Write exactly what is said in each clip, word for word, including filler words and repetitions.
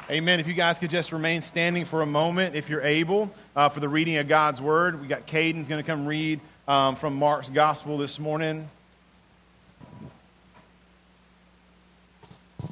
Amen. If you guys could just remain standing for a moment, if you're able, uh, for the reading of God's Word. We got Caden's going to come read um, from Mark's Gospel this morning. Here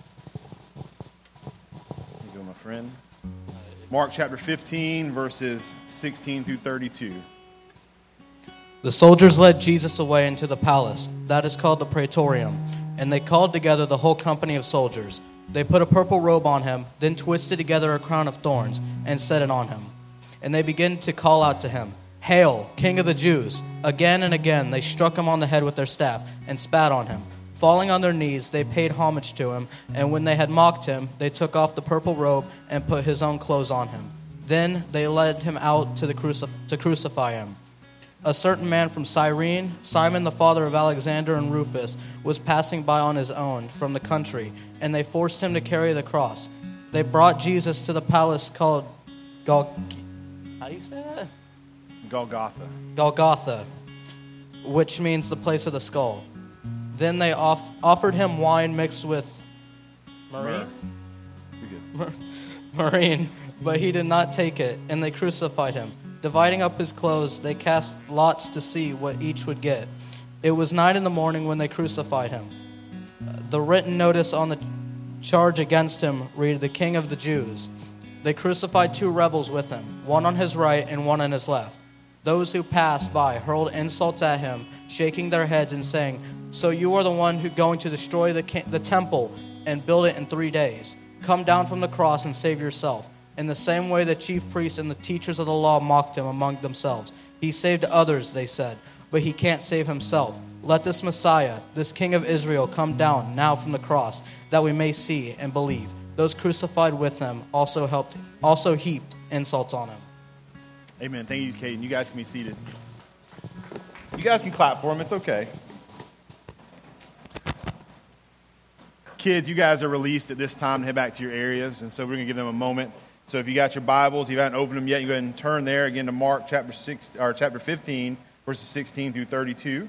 you go, my friend. Mark chapter fifteen, verses sixteen through thirty-two. The soldiers led Jesus away into the palace, that is called the Praetorium, and they called together the whole company of soldiers. They put a purple robe on him, then twisted together a crown of thorns, and set it on him. And they began to call out to him, "Hail, King of the Jews!" Again and again they struck him on the head with their staff, and spat on him. Falling on their knees, they paid homage to him, and when they had mocked him, they took off the purple robe and put his own clothes on him. Then they led him out to, the crucif- to crucify him. A certain man from Cyrene, Simon the father of Alexander and Rufus, was passing by on his own from the country, and they forced him to carry the cross. They brought Jesus to the palace called Gol- How do you say that? Golgotha. Golgotha, which means the place of the skull. Then they off- offered him wine mixed with marine, You're good. marine, but he did not take it, and they crucified him. Dividing up his clothes, they cast lots to see what each would get. It was nine in the morning when they crucified him. The written notice on the charge against him read, "The King of the Jews." They crucified two rebels with him, one on his right and one on his left. Those who passed by hurled insults at him, shaking their heads and saying, "So you are the one who going to destroy the, the temple and build it in three days. Come down from the cross and save yourself." In the same way, the chief priests and the teachers of the law mocked him among themselves. "He saved others," they said, "but he can't save himself. Let this Messiah, this King of Israel, come down now from the cross, that we may see and believe." Those crucified with him also helped, also heaped insults on him. Amen. Thank you, Caden. You guys can be seated. You guys can clap for him. It's okay. Kids, you guys are released at this time to head back to your areas, and so we're going to give them a moment. So if you got your Bibles, if you haven't opened them yet, you go ahead and turn there again to Mark chapter six or chapter fifteen, verses sixteen through thirty-two.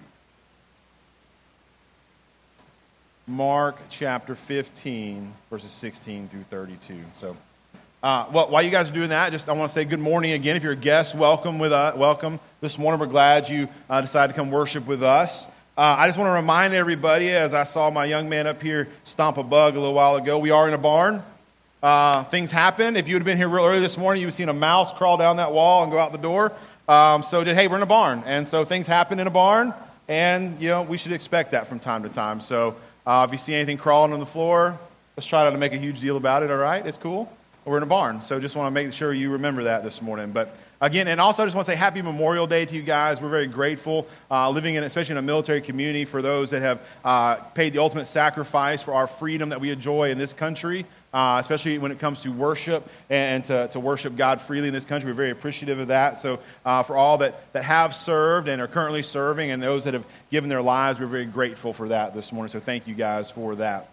Mark chapter fifteen, verses sixteen through thirty-two. So, uh, well, while you guys are doing that, just I want to say good morning again. If you're a guest, welcome with us. Welcome this morning. We're glad you uh, decided to come worship with us. Uh, I just want to remind everybody, as I saw my young man up here stomp a bug a little while ago, we are in a barn. Uh, things happen. If you would have been here real early this morning, you would have seen a mouse crawl down that wall and go out the door. Um, so, just, hey, we're in a barn. And so things happen in a barn, and, you know, we should expect that from time to time. So uh, if you see anything crawling on the floor, let's try not to make a huge deal about it, all right? It's cool. We're in a barn. So just want to make sure you remember that this morning. But again, and also I just want to say happy Memorial Day to you guys. We're very grateful uh, living in, especially in a military community, for those that have uh, paid the ultimate sacrifice for our freedom that we enjoy in this country. Uh, especially when it comes to worship and to, to worship God freely in this country. We're very appreciative of that. So uh, for all that, that have served and are currently serving and those that have given their lives, we're very grateful for that this morning. So thank you guys for that.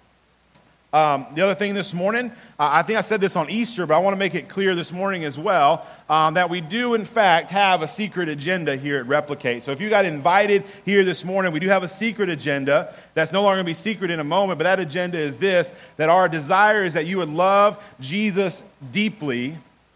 Um, the other thing this morning, uh, I think I said this on Easter, but I want to make it clear this morning as well, um, that we do in fact have a secret agenda here at Replicate. So if you got invited here this morning, we do have a secret agenda that's no longer going to be secret in a moment, but that agenda is this, that our desire is that you would love Jesus deeply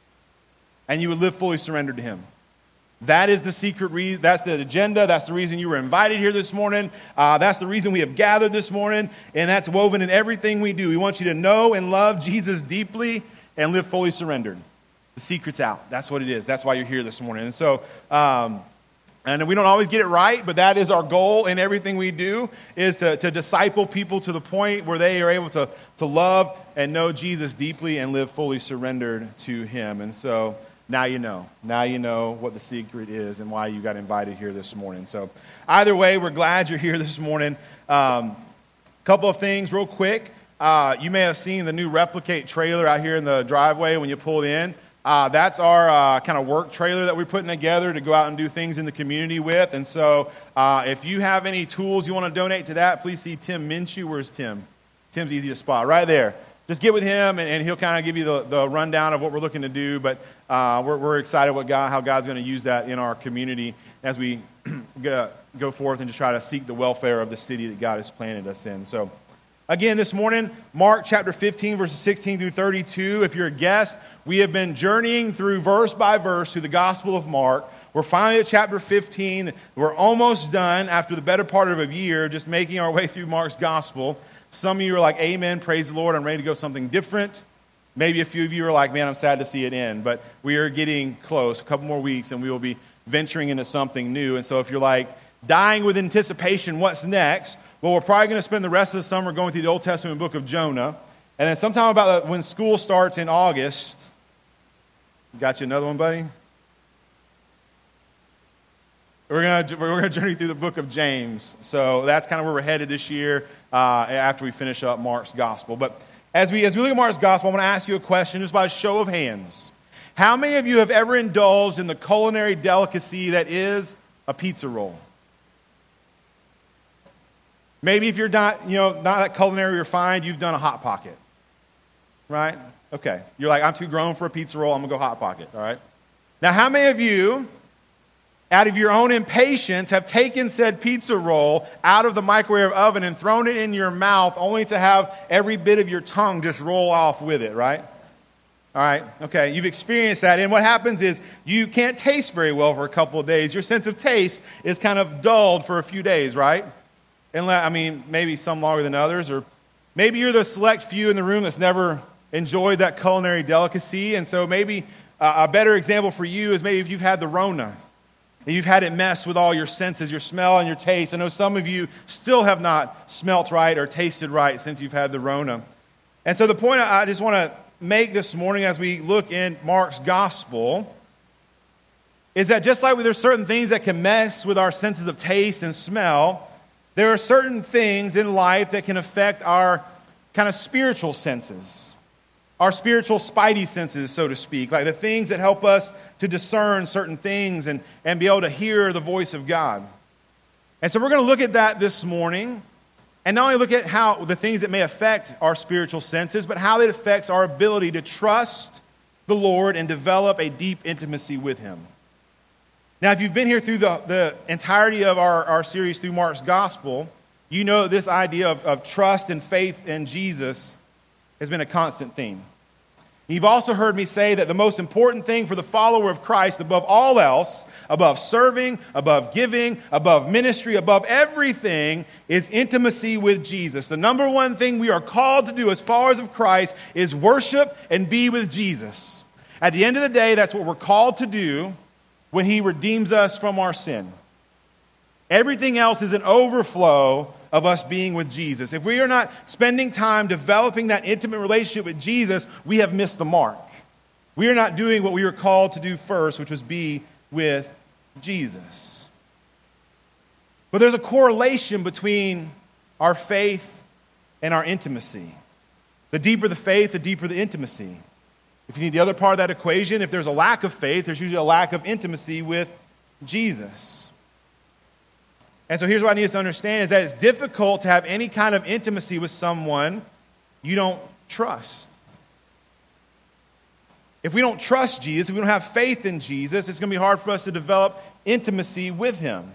and you would live fully surrendered to him. That is the secret reason, that's the agenda, that's the reason you were invited here this morning, uh, that's the reason we have gathered this morning, and that's woven in everything we do. We want you to know and love Jesus deeply and live fully surrendered. The secret's out. That's what it is. That's why you're here this morning. And so, um, and we don't always get it right, but that is our goal in everything we do, is to, to disciple people to the point where they are able to, to love and know Jesus deeply and live fully surrendered to him. And so, now you know. Now you know what the secret is and why you got invited here this morning. So either way, we're glad you're here this morning. A um, couple of things real quick. Uh, you may have seen the new Replicate trailer out here in the driveway when you pulled in. Uh, that's our uh, kind of work trailer that we're putting together to go out and do things in the community with. And so uh, if you have any tools you want to donate to that, please see Tim Minshew. Where's Tim? Tim's easy to spot. Right there. Just get with him, and, and he'll kind of give you the, the rundown of what we're looking to do. But uh, we're, we're excited what God, how God's going to use that in our community as we go, go forth and just try to seek the welfare of the city that God has planted us in. So Again, this morning, Mark chapter fifteen, verses sixteen through thirty-two. If you're a guest, we have been journeying through verse by verse through the Gospel of Mark. We're finally at chapter fifteen. We're almost done after the better part of a year, just making our way through Mark's Gospel. Some of you are like, amen, praise the Lord, I'm ready to go something different. Maybe a few of you are like, man, I'm sad to see it end. But we are getting close, a couple more weeks, and we will be venturing into something new. And so if you're like dying with anticipation, what's next? Well, we're probably going to spend the rest of the summer going through the Old Testament book of Jonah. And then sometime about when school starts in August, got you another one, buddy? We're going to we're going to journey through the book of James. So that's kind of where we're headed this year uh, after we finish up Mark's Gospel. But as we as we look at Mark's Gospel, I want to ask you a question just by a show of hands. How many of you have ever indulged in the culinary delicacy that is a pizza roll? Maybe if you're not, you know, not that culinary refined, you've done a Hot Pocket, right? Okay. You're like, I'm too grown for a pizza roll, I'm going to go Hot Pocket, all right? Now, how many of you, out of your own impatience, have taken said pizza roll out of the microwave oven and thrown it in your mouth only to have every bit of your tongue just roll off with it, right? All right, okay, you've experienced that. And what happens is you can't taste very well for a couple of days. Your sense of taste is kind of dulled for a few days, right? And I mean, maybe some longer than others, or maybe you're the select few in the room that's never enjoyed that culinary delicacy. And so maybe a better example for you is maybe if you've had the Rona, and you've had it mess with all your senses, your smell and your taste. I know some of you still have not smelt right or tasted right since you've had the Rona. And so the point I just want to make this morning as we look in Mark's Gospel is that just like there's certain things that can mess with our senses of taste and smell, there are certain things in life that can affect our kind of spiritual senses, our spiritual spidey senses, so to speak, like the things that help us to discern certain things and, and be able to hear the voice of God. And so we're going to look at that this morning, and not only look at how the things that may affect our spiritual senses, but how it affects our ability to trust the Lord and develop a deep intimacy with Him. Now, if you've been here through the, the entirety of our, our series through Mark's Gospel, you know this idea of, of trust and faith in Jesus has been a constant theme. You've also heard me say that the most important thing for the follower of Christ above all else, above serving, above giving, above ministry, above everything, is intimacy with Jesus. The number one thing we are called to do as followers of Christ is worship and be with Jesus. At the end of the day, that's what we're called to do when He redeems us from our sin. Everything else is an overflow of us being with Jesus. If we are not spending time developing that intimate relationship with Jesus, we have missed the mark. We are not doing what we were called to do first, which was be with Jesus. But there's a correlation between our faith and our intimacy. The deeper the faith, the deeper the intimacy. If you need the other part of that equation, if there's a lack of faith, there's usually a lack of intimacy with Jesus. And so here's what I need us to understand is that it's difficult to have any kind of intimacy with someone you don't trust. If we don't trust Jesus, if we don't have faith in Jesus, it's going to be hard for us to develop intimacy with Him.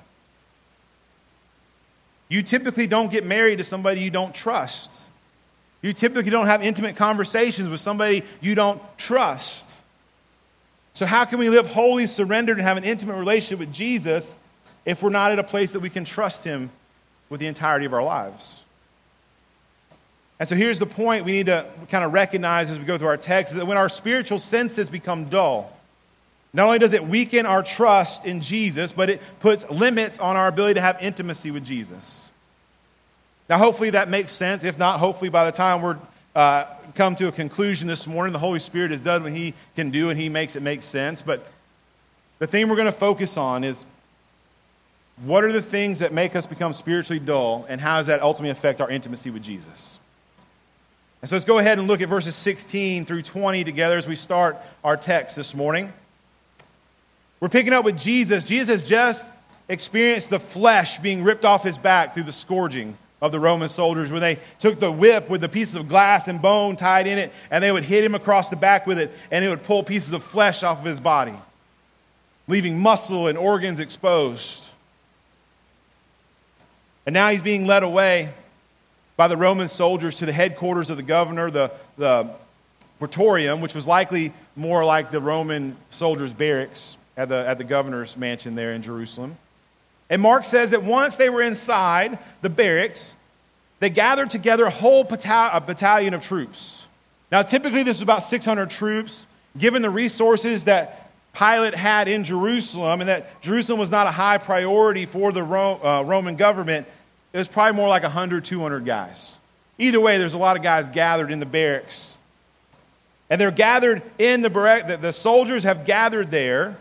You typically don't get married to somebody you don't trust. You typically don't have intimate conversations with somebody you don't trust. So how can we live wholly surrendered and have an intimate relationship with Jesus if we're not at a place that we can trust Him with the entirety of our lives? And so here's the point we need to kind of recognize as we go through our text, is that when our spiritual senses become dull, not only does it weaken our trust in Jesus, but it puts limits on our ability to have intimacy with Jesus. Now, hopefully that makes sense. If not, hopefully by the time we're uh, come to a conclusion this morning, the Holy Spirit has done what He can do and He makes it make sense. But the thing we're going to focus on is what are the things that make us become spiritually dull, and how does that ultimately affect our intimacy with Jesus? And so let's go ahead and look at verses sixteen through twenty together as we start our text this morning. We're picking up with Jesus. Jesus has just experienced the flesh being ripped off His back through the scourging of the Roman soldiers, when they took the whip with the pieces of glass and bone tied in it, and they would hit Him across the back with it, and it would pull pieces of flesh off of His body, leaving muscle and organs exposed. And now He's being led away by the Roman soldiers to the headquarters of the governor, the, the Praetorium, which was likely more like the Roman soldiers' barracks at the, at the governor's mansion there in Jerusalem. And Mark says that once they were inside the barracks, they gathered together a whole battalion, a battalion of troops. Now, typically this was about six hundred troops. Given the resources that Pilate had in Jerusalem and that Jerusalem was not a high priority for the Ro- uh, Roman government, it was probably more like one hundred, two hundred guys. Either way, there's a lot of guys gathered in the barracks. And they're gathered in the barracks. The soldiers have gathered there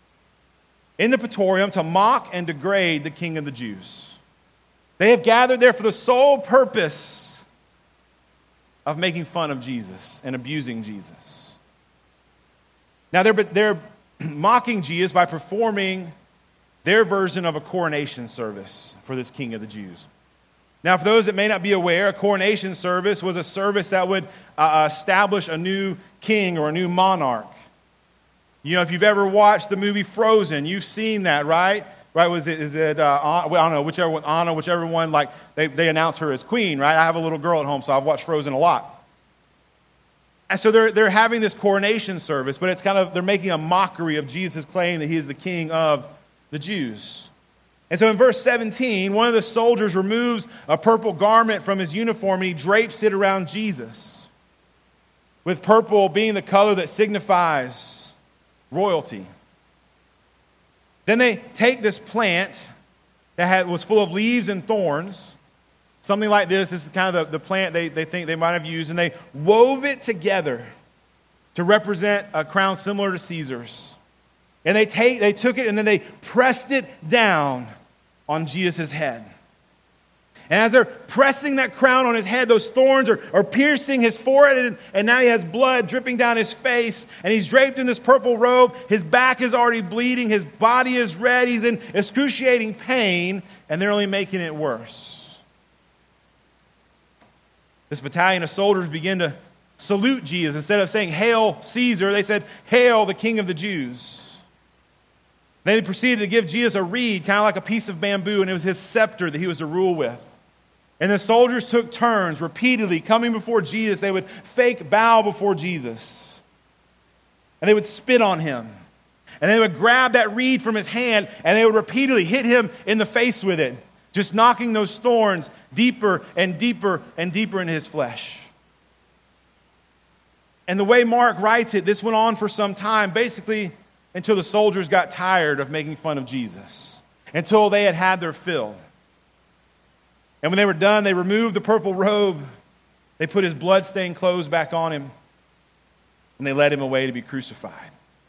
in the Praetorium to mock and degrade the King of the Jews. They have gathered there for the sole purpose of making fun of Jesus and abusing Jesus. Now, they're, they're mocking Jesus by performing their version of a coronation service for this King of the Jews. Now, for those that may not be aware, a coronation service was a service that would uh, establish a new king or a new monarch. You know, if you've ever watched the movie Frozen, you've seen that, right? Right? Was it? Is it? Uh, I don't know. Whichever one, Anna, whichever one. Like they they announce her as queen, right? I have a little girl at home, so I've watched Frozen a lot. And so they're they're having this coronation service, but it's kind of they're making a mockery of Jesus' claim that he is the king of the Jews. And so in verse seventeen, one of the soldiers removes a purple garment from his uniform and he drapes it around Jesus, with purple being the color that signifies royalty. Then they take this plant that had, was full of leaves and thorns, something like this. This is kind of the, the plant they, they think they might have used, and they wove it together to represent a crown similar to Caesar's. And they take they took it and then they pressed it down on Jesus' head. And as they're pressing that crown on his head, those thorns are, are piercing his forehead, and, and now he has blood dripping down his face, and he's draped in this purple robe. His back is already bleeding. His body is red. He's in excruciating pain, and they're only making it worse. This battalion of soldiers begin to salute Jesus. Instead of saying, "Hail Caesar," they said, "Hail the King of the Jews." Then they proceeded to give Jesus a reed, kind of like a piece of bamboo, and it was his scepter that he was to rule with. And the soldiers took turns repeatedly coming before Jesus. They would fake bow before Jesus. And they would spit on him. And they would grab that reed from his hand and they would repeatedly hit him in the face with it, just knocking those thorns deeper and deeper and deeper into his flesh. And the way Mark writes it, this went on for some time, basically until the soldiers got tired of making fun of Jesus, until they had had their fill. And when they were done, they removed the purple robe, they put his blood-stained clothes back on him, and they led him away to be crucified.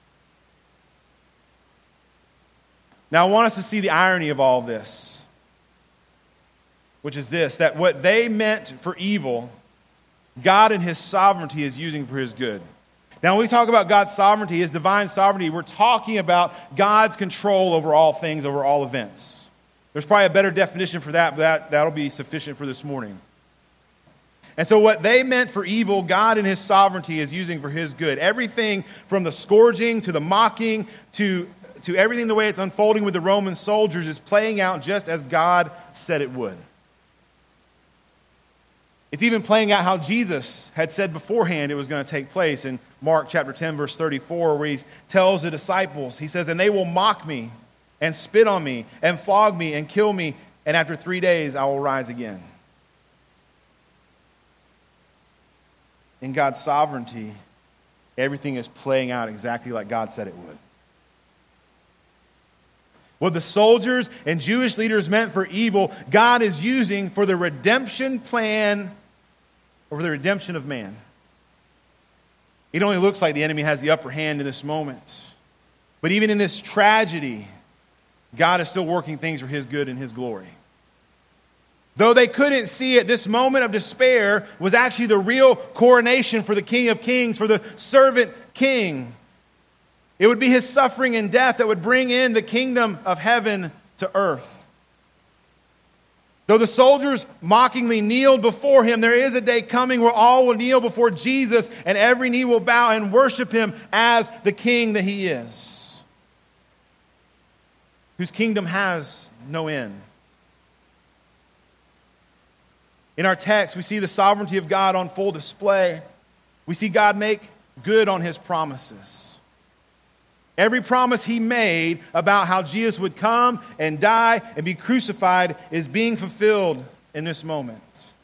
Now, I want us to see the irony of all of this, which is this, that what they meant for evil, God in his sovereignty is using for his good. Now, when we talk about God's sovereignty, his divine sovereignty, we're talking about God's control over all things, over all events. There's probably a better definition for that, but that, that'll be sufficient for this morning. And so what they meant for evil, God in his sovereignty is using for his good. Everything from the scourging to the mocking to, to everything the way it's unfolding with the Roman soldiers is playing out just as God said it would. It's even playing out how Jesus had said beforehand it was going to take place in Mark chapter ten, verse thirty-four, where he tells the disciples, he says, "And they will mock me and spit on me and flog me and kill me, and after three days I will rise again." In God's sovereignty, everything is playing out exactly like God said it would. What the soldiers and Jewish leaders meant for evil, God is using for the redemption plan or for the redemption of man. It only looks like the enemy has the upper hand in this moment. But even in this tragedy, God is still working things for his good and his glory. Though they couldn't see it, this moment of despair was actually the real coronation for the King of Kings, for the servant king. It would be his suffering and death that would bring in the kingdom of heaven to earth. Though the soldiers mockingly kneeled before him, there is a day coming where all will kneel before Jesus and every knee will bow and worship him as the king that he is, whose kingdom has no end. In our text, we see the sovereignty of God on full display. We see God make good on his promises. Every promise he made about how Jesus would come and die and be crucified is being fulfilled in this moment.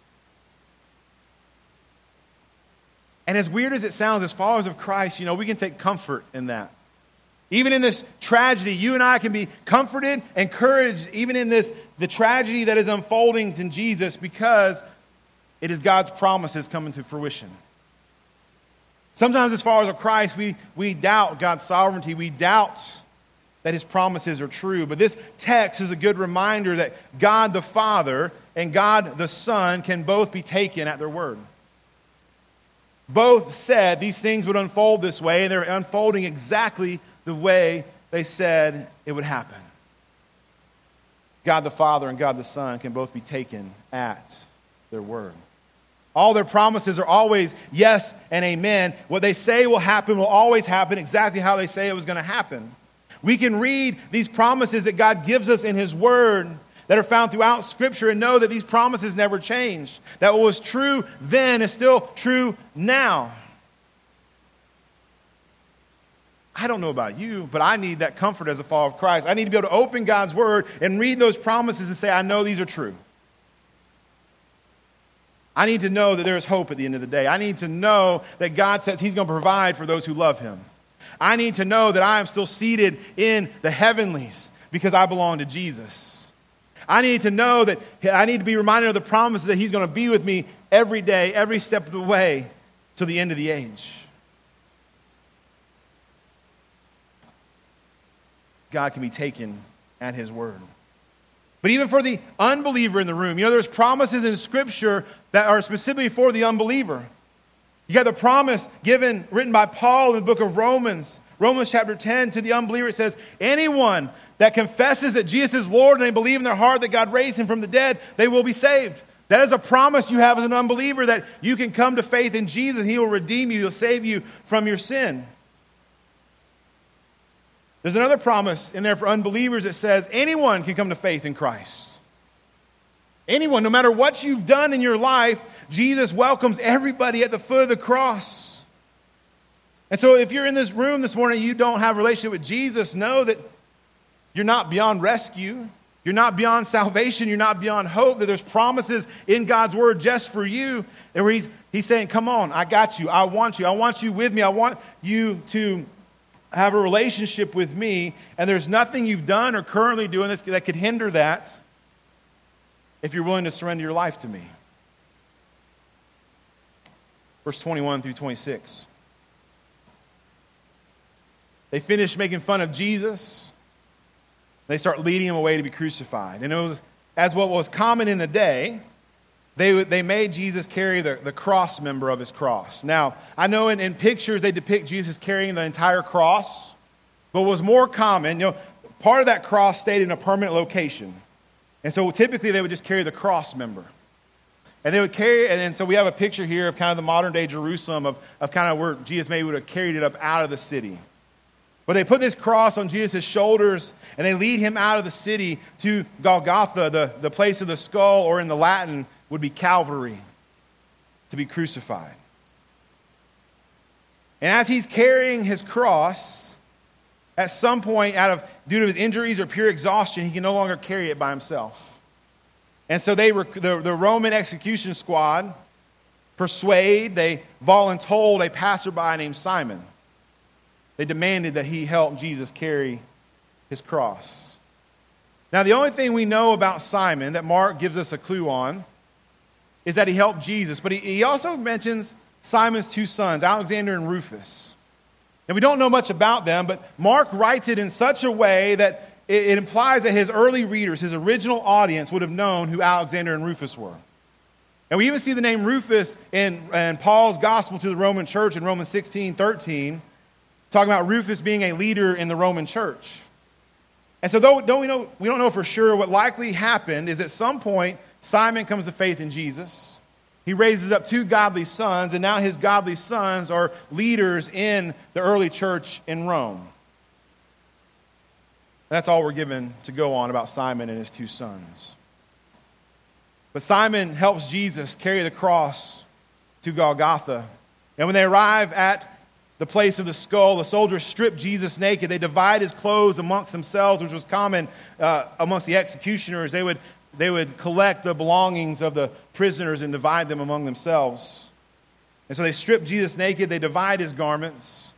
And as weird as it sounds, as followers of Christ, you know, we can take comfort in that. Even in this tragedy, you and I can be comforted, encouraged, even in this, the tragedy that is unfolding in Jesus, because it is God's promises coming to fruition. Sometimes as followers of Christ, we, we doubt God's sovereignty. We doubt that his promises are true. But this text is a good reminder that God the Father and God the Son can both be taken at their word. Both said these things would unfold this way, and they're unfolding exactly the way they said it would happen. God the Father and God the Son can both be taken at their word. All their promises are always yes and amen. What they say will happen will always happen exactly how they say it was going to happen. We can read these promises that God gives us in his word that are found throughout Scripture and know that these promises never change. That what was true then is still true now. I don't know about you, but I need that comfort as a follower of Christ. I need to be able to open God's word and read those promises and say, I know these are true. I need to know that there is hope at the end of the day. I need to know that God says he's going to provide for those who love him. I need to know that I am still seated in the heavenlies because I belong to Jesus. I need to know that I need to be reminded of the promises that he's going to be with me every day, every step of the way to the end of the age. God can be taken at his word. But even for the unbeliever in the room, you know, there's promises in Scripture that are specifically for the unbeliever. You got the promise given, written by Paul in the book of Romans. Romans chapter ten, to the unbeliever, it says, anyone that confesses that Jesus is Lord and they believe in their heart that God raised him from the dead, they will be saved. That is a promise you have as an unbeliever, that you can come to faith in Jesus. He will redeem you. He'll save you from your sin. There's another promise in there for unbelievers that says anyone can come to faith in Christ. Anyone, no matter what you've done in your life, Jesus welcomes everybody at the foot of the cross. And so if you're in this room this morning and you don't have a relationship with Jesus, know that you're not beyond rescue. You're not beyond salvation. You're not beyond hope. That there's promises in God's word just for you. And where he's, he's saying, come on, I got you. I want you. I want you with me. I want you to have a relationship with me. And there's nothing you've done or currently doing this that could hinder that if you're willing to surrender your life to me. Verse twenty-one through twenty-six. They finish making fun of Jesus. They start leading him away to be crucified. And it was, as what was common in the day, they, they made Jesus carry the, the cross member of his cross. Now, I know in, in pictures they depict Jesus carrying the entire cross. But what was more common, you know, part of that cross stayed in a permanent location. And so typically they would just carry the cross member. And they would carry, and then so we have a picture here of kind of the modern day Jerusalem of, of kind of where Jesus maybe would have carried it up out of the city. But they put this cross on Jesus' shoulders, and they lead him out of the city to Golgotha, the, the place of the skull, or in the Latin would be Calvary, to be crucified. And as he's carrying his cross, at some point, out of due to his injuries or pure exhaustion, he can no longer carry it by himself. And so they, the, the Roman execution squad persuade, they voluntold a passerby named Simon. They demanded that he help Jesus carry his cross. Now, the only thing we know about Simon that Mark gives us a clue on is that he helped Jesus. But he, he also mentions Simon's two sons, Alexander and Rufus. And we don't know much about them, but Mark writes it in such a way that it, it implies that his early readers, his original audience, would have known who Alexander and Rufus were. And we even see the name Rufus in, in Paul's gospel to the Roman church in Romans sixteen thirteen. Talking about Rufus being a leader in the Roman church. And so though, though we, know, we don't know for sure, what likely happened is at some point, Simon comes to faith in Jesus. He raises up two godly sons, and now his godly sons are leaders in the early church in Rome. And that's all we're given to go on about Simon and his two sons. But Simon helps Jesus carry the cross to Golgotha. And when they arrive at the place of the skull, the soldiers strip Jesus naked. They divide his clothes amongst themselves, which was common uh, amongst the executioners. They would, they would collect the belongings of the prisoners and divide them among themselves. And so they strip Jesus naked. They divide his garments.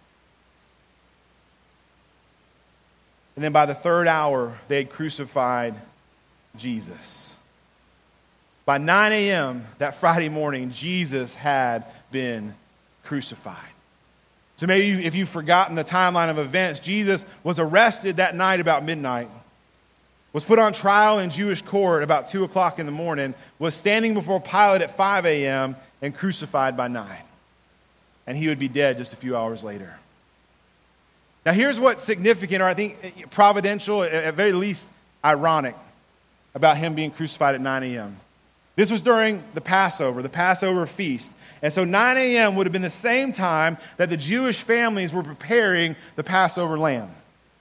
And then by the third hour, they had crucified Jesus. By nine a.m. that Friday morning, Jesus had been crucified. So maybe if you've forgotten the timeline of events, Jesus was arrested that night about midnight, was put on trial in Jewish court about two o'clock in the morning, was standing before Pilate at five a.m. and crucified by nine. And he would be dead just a few hours later. Now here's what's significant, or I think providential, at very least ironic, about him being crucified at nine a.m. This was during the Passover, the Passover feast. And so nine a.m. would have been the same time that the Jewish families were preparing the Passover lamb.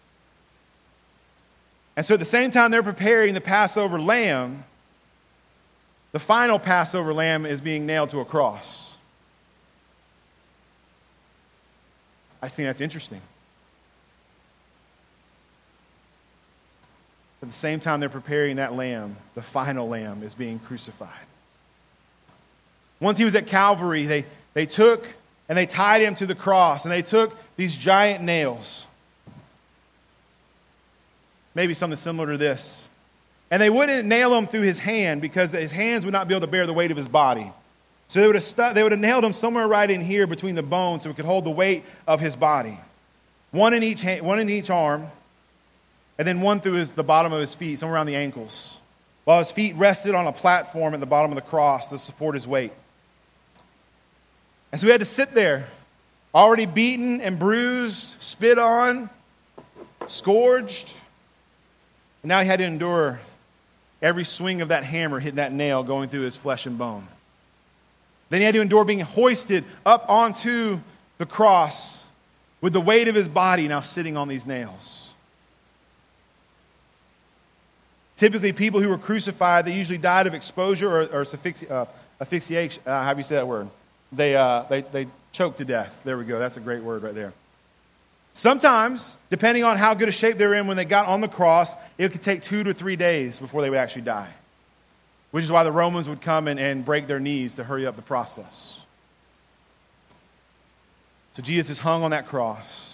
And so at the same time they're preparing the Passover lamb, the final Passover lamb is being nailed to a cross. I think that's interesting. At the same time they're preparing that lamb, the final lamb is being crucified. Once he was at Calvary, they, they took and they tied him to the cross, and they took these giant nails, maybe something similar to this, and they wouldn't nail him through his hand because his hands would not be able to bear the weight of his body. So they would have, stu- they would have nailed him somewhere right in here between the bones so it could hold the weight of his body. One in each hand, one in each arm, and then one through his, the bottom of his feet, somewhere around the ankles, while his feet rested on a platform at the bottom of the cross to support his weight. And so he had to sit there, already beaten and bruised, spit on, scourged. And now he had to endure every swing of that hammer hitting that nail going through his flesh and bone. Then he had to endure being hoisted up onto the cross with the weight of his body now sitting on these nails. Typically, people who were crucified, they usually died of exposure or, or asphyxi- uh, asphyxiation. Uh, how do you say that word? They, uh, they, they choked to death. There we go. That's a great word right there. Sometimes, depending on how good a shape they were in when they got on the cross, it could take two to three days before they would actually die. Which is why the Romans would come in and break their knees to hurry up the process. So Jesus is hung on that cross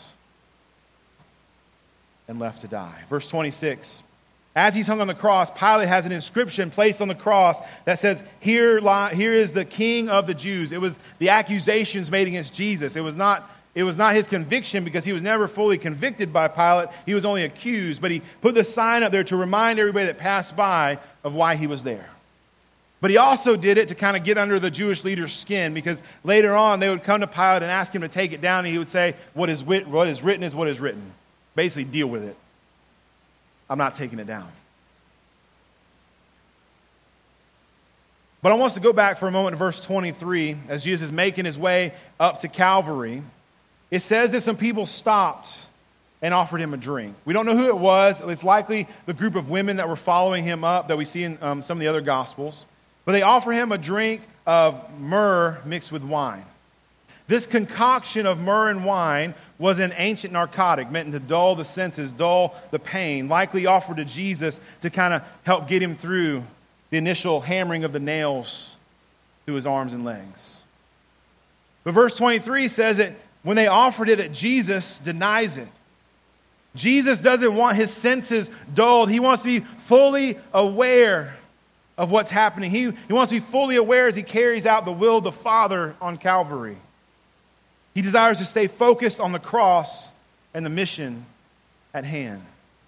and left to die. Verse twenty-six. As he's hung on the cross, Pilate has an inscription placed on the cross that says, here, lie, here is the King of the Jews. It was the accusations made against Jesus. It was not, it was not his conviction because he was never fully convicted by Pilate. He was only accused. But he put the sign up there to remind everybody that passed by of why he was there. But he also did it to kind of get under the Jewish leaders' skin, because later on they would come to Pilate and ask him to take it down, and he would say, what is, wit- what is written is what is written. Basically, deal with it. I'm not taking it down. But I want us to go back for a moment to verse twenty-three, as Jesus is making his way up to Calvary. It says that some people stopped and offered him a drink. We don't know who it was. It's likely the group of women that were following him up that we see in um, some of the other Gospels. But they offer him a drink of myrrh mixed with wine. This concoction of myrrh and wine was an ancient narcotic meant to dull the senses, dull the pain, likely offered to Jesus to kind of help get him through the initial hammering of the nails through his arms and legs. But verse twenty-three says that when they offered it, that Jesus denies it. Jesus doesn't want his senses dulled. He wants to be fully aware of what's happening. He, he wants to be fully aware as he carries out the will of the Father on Calvary. He desires to stay focused on the cross and the mission at hand.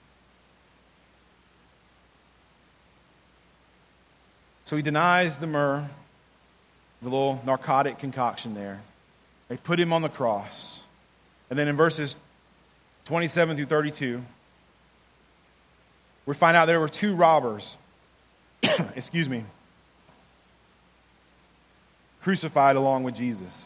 So he denies the myrrh, the little narcotic concoction there. They put him on the cross. And then in verses twenty-seven through thirty-two, we find out there were two robbers, excuse me, crucified along with Jesus.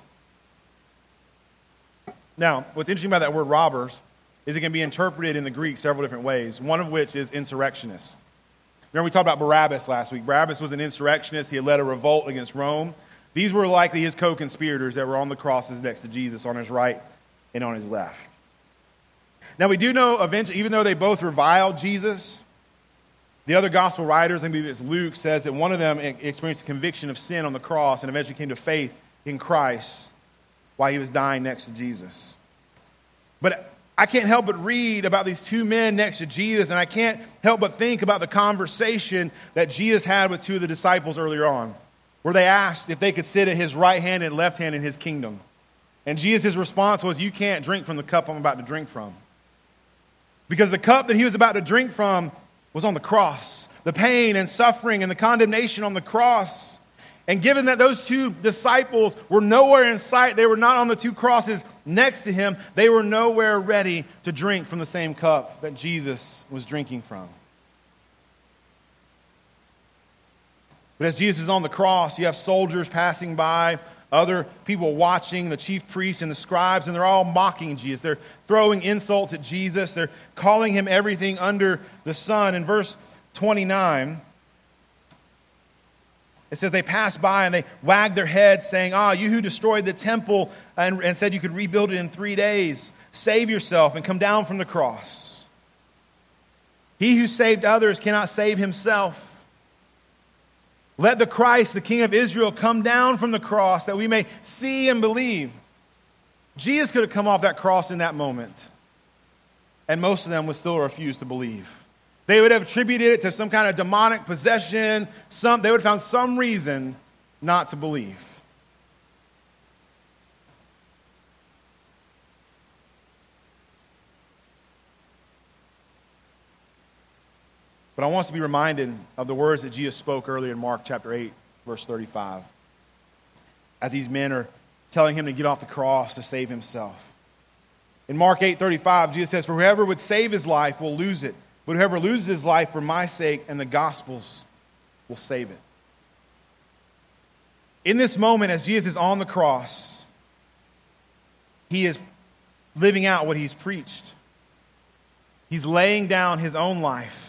Now, what's interesting about that word robbers is it can be interpreted in the Greek several different ways, one of which is insurrectionists. Remember we talked about Barabbas last week. Barabbas was an insurrectionist. He had led a revolt against Rome. These were likely his co-conspirators that were on the crosses next to Jesus, on his right and on his left. Now we do know eventually, even though they both reviled Jesus, the other gospel writers, I believe it's Luke, says that one of them experienced a conviction of sin on the cross and eventually came to faith in Christ while he was dying next to Jesus. But I can't help but read about these two men next to Jesus, and I can't help but think about the conversation that Jesus had with two of the disciples earlier on, where they asked if they could sit at his right hand and left hand in his kingdom. And Jesus' response was, you can't drink from the cup I'm about to drink from. Because the cup that he was about to drink from was on the cross. The pain and suffering and the condemnation on the cross. And given that those two disciples were nowhere in sight, they were not on the two crosses next to him, they were nowhere ready to drink from the same cup that Jesus was drinking from. But as Jesus is on the cross, you have soldiers passing by, other people watching, the chief priests and the scribes, and they're all mocking Jesus. They're throwing insults at Jesus. They're calling him everything under the sun. In verse twenty-nine, it says they passed by and they wagged their heads saying, ah, you who destroyed the temple and, and said you could rebuild it in three days, save yourself and come down from the cross. He who saved others cannot save himself. Let the Christ, the King of Israel, come down from the cross that we may see and believe. Jesus could have come off that cross in that moment, and most of them would still refuse to believe. They would have attributed it to some kind of demonic possession. Some, they would have found some reason not to believe. But I want us to be reminded of the words that Jesus spoke earlier in Mark chapter eight, verse thirty-five. As these men are telling him to get off the cross to save himself. In Mark eight thirty-five, Jesus says, for whoever would save his life will lose it. But whoever loses his life for my sake and the gospel's will save it. In this moment, as Jesus is on the cross, he is living out what he's preached. He's laying down his own life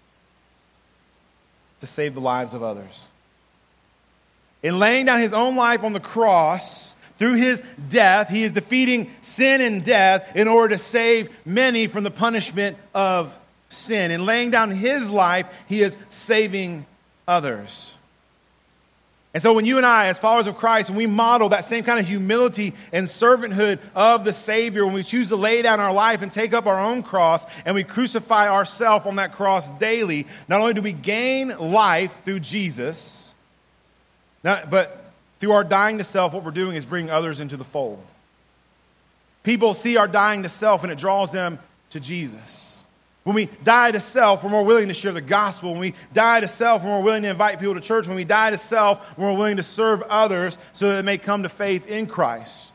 to save the lives of others. In laying down his own life on the cross, through his death, he is defeating sin and death in order to save many from the punishment of sin. In laying down his life, he is saving others. And so when you and I, as followers of Christ, when we model that same kind of humility and servanthood of the Savior, when we choose to lay down our life and take up our own cross, and we crucify ourselves on that cross daily, not only do we gain life through Jesus, not, but through our dying to self, what we're doing is bringing others into the fold. People see our dying to self, and it draws them to Jesus. When we die to self, we're more willing to share the gospel. When we die to self, we're more willing to invite people to church. When we die to self, we're more willing to serve others so that they may come to faith in Christ.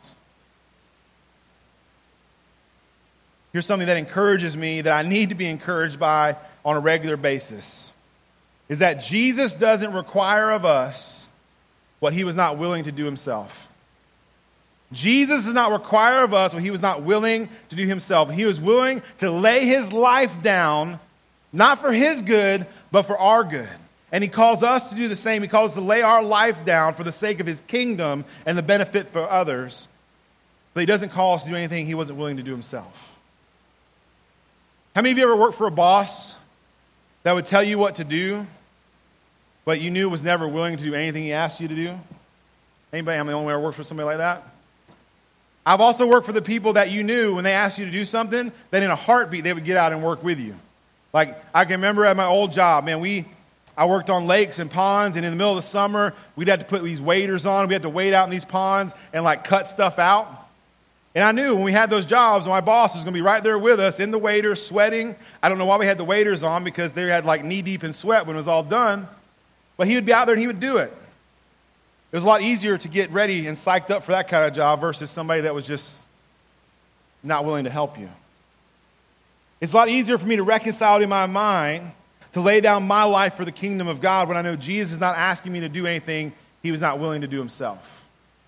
Here's something that encourages me, that I need to be encouraged by on a regular basis, is that Jesus doesn't require of us what he was not willing to do himself. Jesus does not require of us what he was not willing to do himself. He was willing to lay his life down, not for his good, but for our good. And he calls us to do the same. He calls us to lay our life down for the sake of his kingdom and the benefit for others. But he doesn't call us to do anything he wasn't willing to do himself. How many of you ever worked for a boss that would tell you what to do, but you knew was never willing to do anything he asked you to do? Anybody? I'm the only one who worked for somebody like that. I've also worked for the people that you knew when they asked you to do something, that in a heartbeat they would get out and work with you. Like, I can remember at my old job, man, we, I worked on lakes and ponds, and in the middle of the summer, we'd have to put these waders on. We had to wade out in these ponds and like cut stuff out. And I knew when we had those jobs, my boss was going to be right there with us in the waders, sweating. I don't know why we had the waders on, because they had like knee deep in sweat when it was all done. But he would be out there and he would do it. It was a lot easier to get ready and psyched up for that kind of job versus somebody that was just not willing to help you. It's a lot easier for me to reconcile in my mind to lay down my life for the kingdom of God when I know Jesus is not asking me to do anything he was not willing to do himself.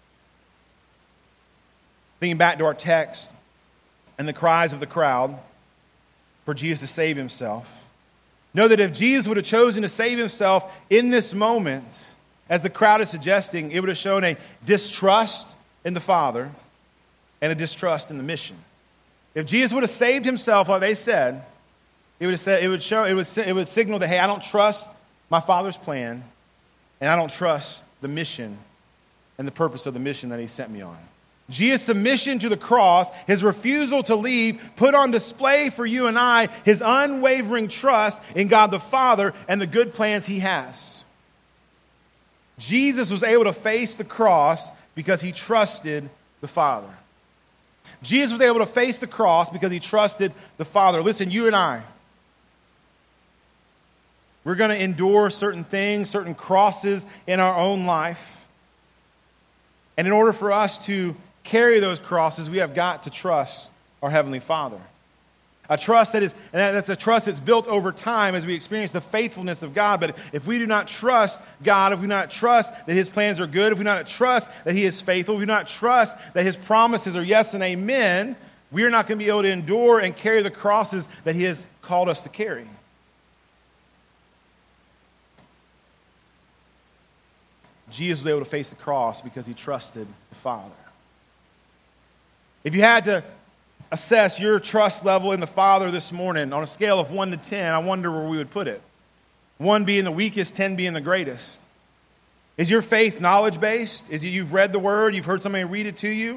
Thinking back to our text and the cries of the crowd for Jesus to save himself, Know that if Jesus would have chosen to save himself in this moment, as the crowd is suggesting, it would have shown a distrust in the Father and a distrust in the mission. If Jesus would have saved himself, like they said, it would have said, it would show, it would, it would signal that, hey, I don't trust my Father's plan, and I don't trust the mission and the purpose of the mission that he sent me on. Jesus' submission to the cross, his refusal to leave, put on display for you and I his unwavering trust in God the Father and the good plans he has. Jesus was able to face the cross because he trusted the Father. Jesus was able to face the cross because he trusted the Father. Listen, you and I, we're going to endure certain things, certain crosses in our own life. And in order for us to carry those crosses, we have got to trust our Heavenly Father. A trust that is, and that's a trust that's built over time as we experience the faithfulness of God. But if we do not trust God, if we do not trust that his plans are good, if we do not trust that he is faithful, if we do not trust that his promises are yes and amen, we are not going to be able to endure and carry the crosses that he has called us to carry. Jesus was able to face the cross because he trusted the Father. If you had to assess your trust level in the Father this morning on a scale of one to ten, I wonder where we would put it. one being the weakest, ten being the greatest. Is your faith knowledge-based? Is it you've read the Word, you've heard somebody read it to you?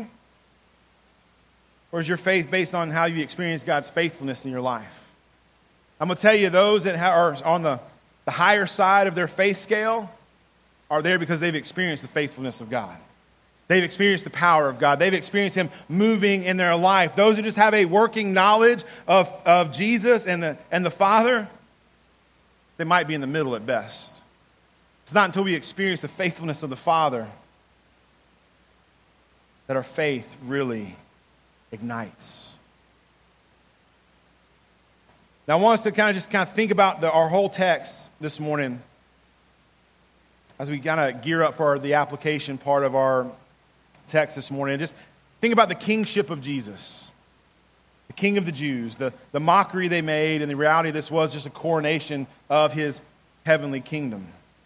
Or is your faith based on how you experience God's faithfulness in your life? I'm going to tell you, those that are on the, the higher side of their faith scale are there because they've experienced the faithfulness of God. They've experienced the power of God. They've experienced him moving in their life. Those who just have a working knowledge of, of Jesus and the, and the Father, they might be in the middle at best. It's not until we experience the faithfulness of the Father that our faith really ignites. Now I want us to kind of just kind of think about the, our whole text this morning as we kind of gear up for the application part of our text this morning. And just think about the kingship of Jesus, the King of the Jews, the, the mockery they made, and the reality this was just a coronation of his heavenly kingdom.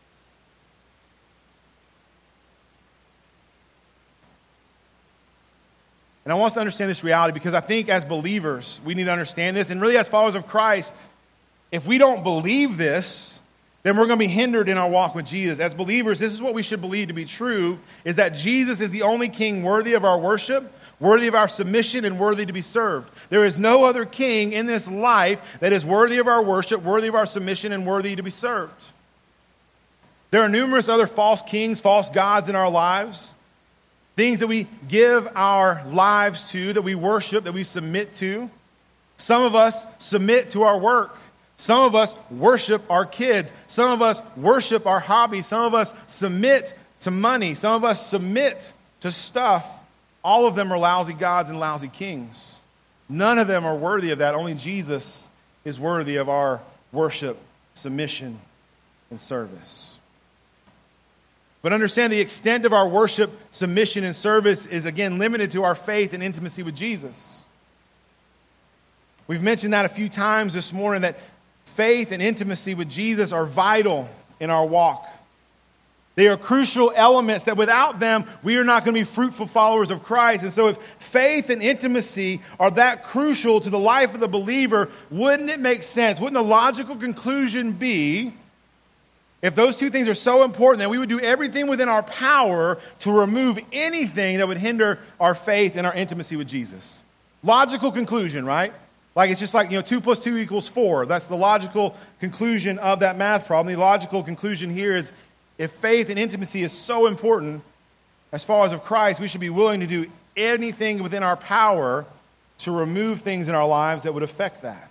And I want us to understand this reality because I think as believers, we need to understand this. And really as followers of Christ, if we don't believe this, then we're going to be hindered in our walk with Jesus. As believers, this is what we should believe to be true, is that Jesus is the only king worthy of our worship, worthy of our submission, and worthy to be served. There is no other king in this life that is worthy of our worship, worthy of our submission, and worthy to be served. There are numerous other false kings, false gods in our lives, things that we give our lives to, that we worship, that we submit to. Some of us submit to our work. Some of us worship our kids. Some of us worship our hobbies. Some of us submit to money. Some of us submit to stuff. All of them are lousy gods and lousy kings. None of them are worthy of that. Only Jesus is worthy of our worship, submission, and service. But understand the extent of our worship, submission, and service is again limited to our faith and intimacy with Jesus. We've mentioned that a few times this morning, that faith and intimacy with Jesus are vital in our walk. They are crucial elements that without them, we are not going to be fruitful followers of Christ. And so if faith and intimacy are that crucial to the life of the believer, wouldn't it make sense? Wouldn't the logical conclusion be, if those two things are so important, that we would do everything within our power to remove anything that would hinder our faith and our intimacy with Jesus? Logical conclusion, right? Like it's just like, you know, two plus two equals four. That's the logical conclusion of that math problem. The logical conclusion here is if faith and intimacy is so important as followers of Christ, we should be willing to do anything within our power to remove things in our lives that would affect that.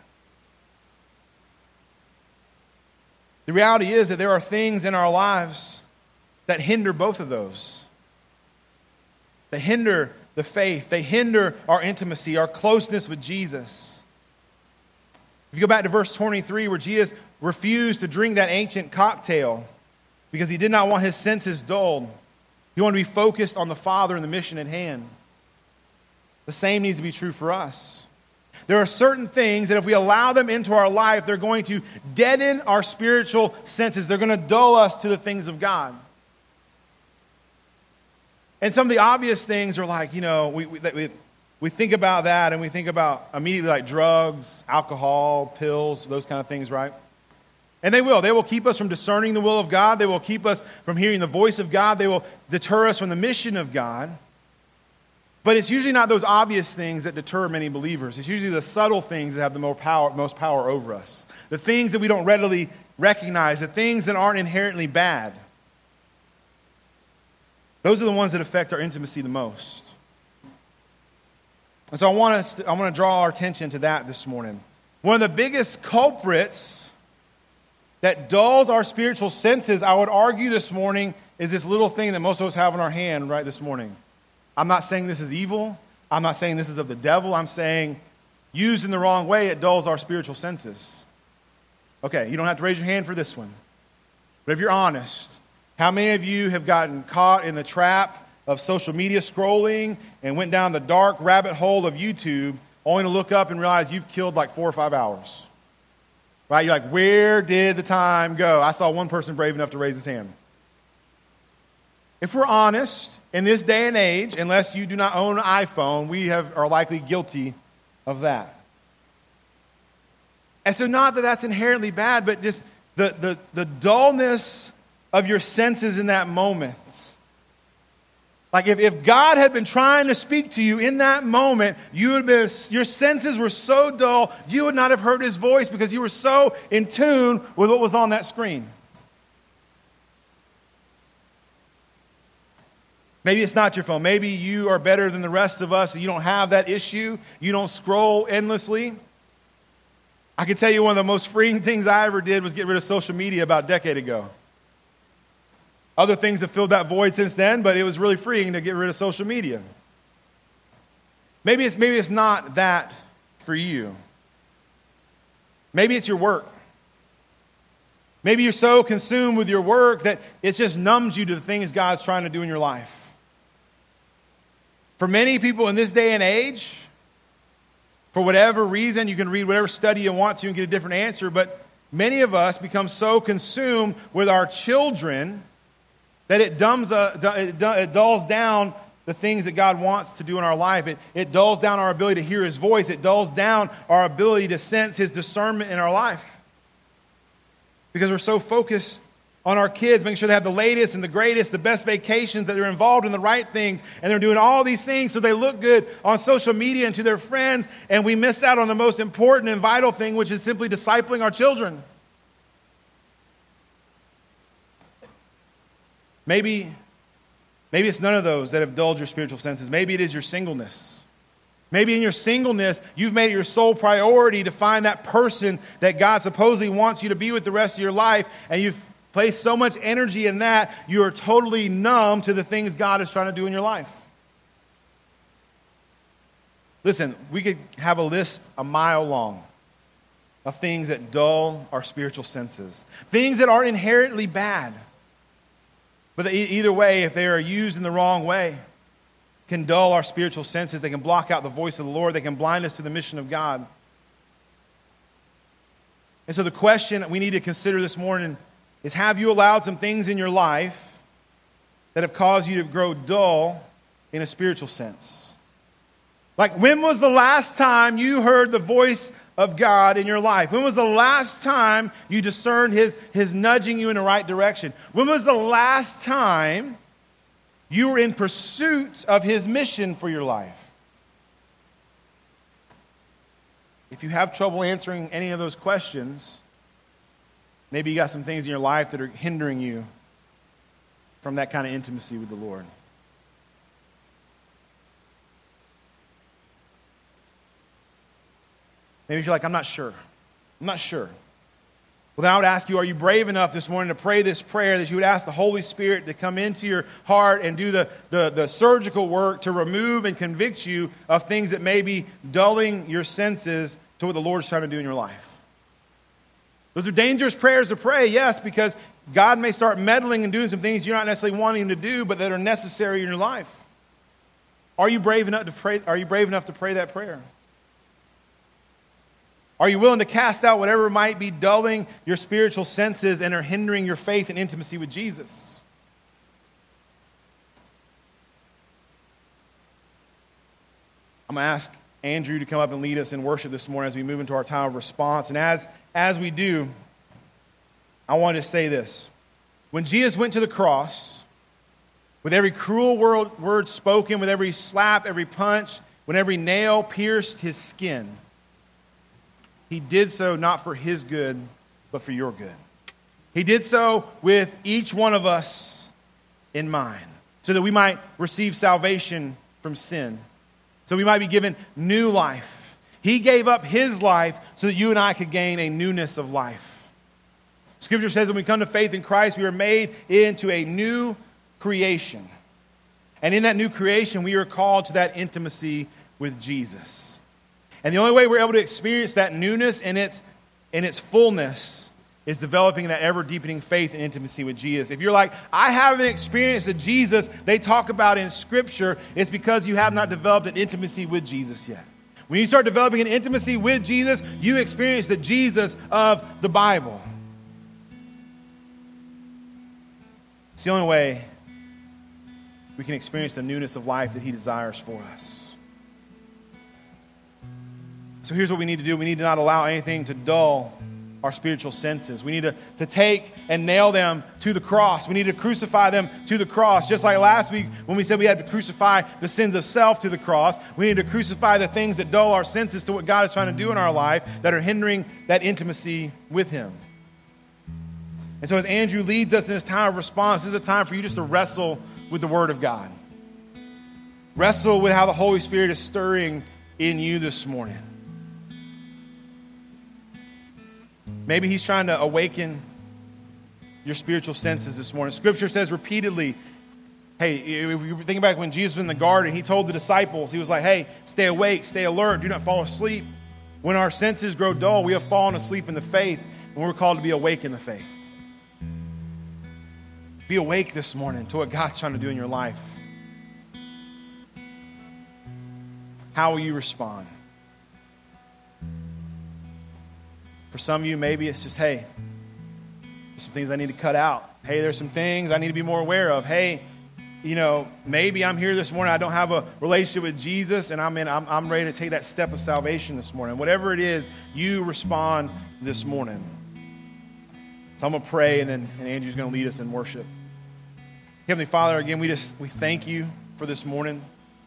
The reality is that there are things in our lives that hinder both of those. They hinder the faith. They hinder our intimacy, our closeness with Jesus. If you go back to verse twenty-three, where Jesus refused to drink that ancient cocktail because he did not want his senses dulled. He wanted to be focused on the Father and the mission at hand. The same needs to be true for us. There are certain things that if we allow them into our life, they're going to deaden our spiritual senses. They're going to dull us to the things of God. And some of the obvious things are like, you know, we, we, we think about that and we think about immediately like drugs, alcohol, pills, those kind of things, right? And they will. They will keep us from discerning the will of God. They will keep us from hearing the voice of God. They will deter us from the mission of God. But it's usually not those obvious things that deter many believers. It's usually the subtle things that have the most power, most power over us. The things that we don't readily recognize, the things that aren't inherently bad. Those are the ones that affect our intimacy the most. And so I want us to, I want to draw our attention to that this morning. One of the biggest culprits that dulls our spiritual senses, I would argue this morning, is this little thing that most of us have in our hand right this morning. I'm not saying this is evil. I'm not saying this is of the devil. I'm saying used in the wrong way, it dulls our spiritual senses. Okay, you don't have to raise your hand for this one. But if you're honest, how many of you have gotten caught in the trap of social media scrolling and went down the dark rabbit hole of YouTube only to look up and realize you've killed like four or five hours? Right? You're like, where did the time go? I saw one person brave enough to raise his hand. If we're honest, in this day and age, unless you do not own an iPhone, we have, are likely guilty of that. And so not that that's inherently bad, but just the, the, the dullness of your senses in that moment. Like if, if God had been trying to speak to you in that moment, you would been, your senses were so dull, you would not have heard his voice because you were so in tune with what was on that screen. Maybe it's not your phone. Maybe you are better than the rest of us and you don't have that issue. You don't scroll endlessly. I can tell you one of the most freeing things I ever did was get rid of social media about a decade ago. Other things have filled that void since then, but it was really freeing to get rid of social media. Maybe it's, maybe it's not that for you. Maybe it's your work. Maybe you're so consumed with your work that it just numbs you to the things God's trying to do in your life. For many people in this day and age, for whatever reason, you can read whatever study you want to and get a different answer, but many of us become so consumed with our children that it, dumbs, uh, it dulls down the things that God wants to do in our life. It, it dulls down our ability to hear his voice. It dulls down our ability to sense his discernment in our life. Because we're so focused on our kids, making sure they have the latest and the greatest, the best vacations, that they're involved in the right things, and they're doing all these things so they look good on social media and to their friends, and we miss out on the most important and vital thing, which is simply discipling our children. Maybe, maybe it's none of those that have dulled your spiritual senses. Maybe it is your singleness. Maybe in your singleness, you've made it your sole priority to find that person that God supposedly wants you to be with the rest of your life, and you've placed so much energy in that, you are totally numb to the things God is trying to do in your life. Listen, we could have a list a mile long of things that dull our spiritual senses. Things that aren't inherently bad. But either way, if they are used in the wrong way, can dull our spiritual senses. They can block out the voice of the Lord. They can blind us to the mission of God. And so the question we need to consider this morning is, have you allowed some things in your life that have caused you to grow dull in a spiritual sense? Like, when was the last time you heard the voice of God in your life? When was the last time you discerned his, his nudging you in the right direction? When was the last time you were in pursuit of his mission for your life? If you have trouble answering any of those questions, maybe you got some things in your life that are hindering you from that kind of intimacy with the Lord. Maybe you're like, I'm not sure. I'm not sure. Well, then I would ask you, are you brave enough this morning to pray this prayer that you would ask the Holy Spirit to come into your heart and do the, the, the surgical work to remove and convict you of things that may be dulling your senses to what the Lord's trying to do in your life? Those are dangerous prayers to pray, yes, because God may start meddling and doing some things you're not necessarily wanting to do, but that are necessary in your life. Are you brave enough to pray? Are you brave enough to pray that prayer? Are you willing to cast out whatever might be dulling your spiritual senses and are hindering your faith and intimacy with Jesus? I'm going to ask Andrew to come up and lead us in worship this morning as we move into our time of response. And as, as we do, I want to say this. When Jesus went to the cross, with every cruel word, word spoken, with every slap, every punch, when every nail pierced his skin, he did so not for his good, but for your good. He did so with each one of us in mind, so that we might receive salvation from sin, so we might be given new life. He gave up his life so that you and I could gain a newness of life. Scripture says when we come to faith in Christ, we are made into a new creation. And in that new creation, we are called to that intimacy with Jesus. And the only way we're able to experience that newness in its, in its fullness is developing that ever-deepening faith and intimacy with Jesus. If you're like, I haven't experienced the Jesus they talk about in Scripture, it's because you have not developed an intimacy with Jesus yet. When you start developing an intimacy with Jesus, you experience the Jesus of the Bible. It's the only way we can experience the newness of life that he desires for us. So here's what we need to do. We need to not allow anything to dull our spiritual senses. We need to, to take and nail them to the cross. We need to crucify them to the cross. Just like last week when we said we had to crucify the sins of self to the cross, we need to crucify the things that dull our senses to what God is trying to do in our life that are hindering that intimacy with him. And so as Andrew leads us in this time of response, this is a time for you just to wrestle with the Word of God. Wrestle with how the Holy Spirit is stirring in you this morning. Maybe he's trying to awaken your spiritual senses this morning. Scripture says repeatedly, hey, if you think back when Jesus was in the garden, he told the disciples, he was like, hey, stay awake, stay alert, do not fall asleep. When our senses grow dull, we have fallen asleep in the faith, and we're called to be awake in the faith. Be awake this morning to what God's trying to do in your life. How will you respond? For some of you, maybe it's just, hey, there's some things I need to cut out. Hey, there's some things I need to be more aware of. Hey, you know, maybe I'm here this morning, I don't have a relationship with Jesus, and I'm in, I'm, I'm ready to take that step of salvation this morning. Whatever it is, you respond this morning. So I'm going to pray, and then and Andrew's going to lead us in worship. Heavenly Father, again, we just we thank you for this morning.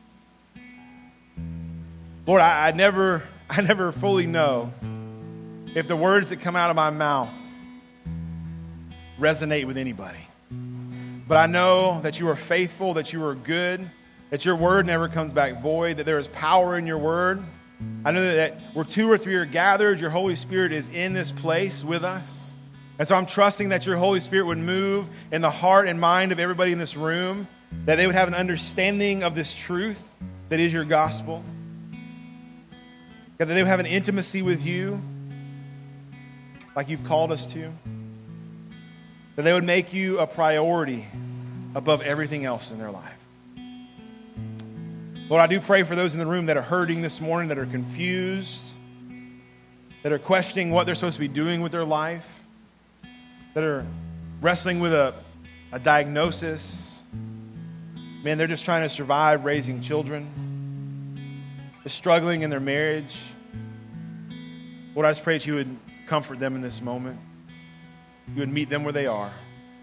Lord, I, I never I never fully know if the words that come out of my mouth resonate with anybody. But I know that you are faithful, that you are good, that your word never comes back void, that there is power in your word. I know that where two or three are gathered, your Holy Spirit is in this place with us. And so I'm trusting that your Holy Spirit would move in the heart and mind of everybody in this room, that they would have an understanding of this truth that is your gospel, that they would have an intimacy with you like you've called us to, that they would make you a priority above everything else in their life. Lord, I do pray for those in the room that are hurting this morning, that are confused, that are questioning what they're supposed to be doing with their life, that are wrestling with a, a diagnosis. Man, they're just trying to survive raising children. They're struggling in their marriage. Lord, I just pray that you would comfort them in this moment. You would meet them where they are.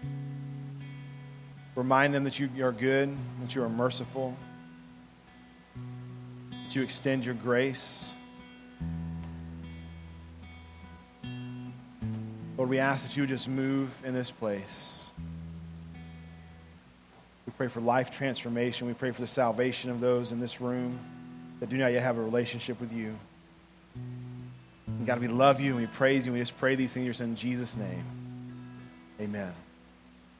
Remind them that you are good, that you are merciful, that you extend your grace. Lord, we ask that you would just move in this place. We pray for life transformation. We pray for the salvation of those in this room that do not yet have a relationship with you. And God, we love you and we praise you. And we just pray these things in Jesus' name. Amen.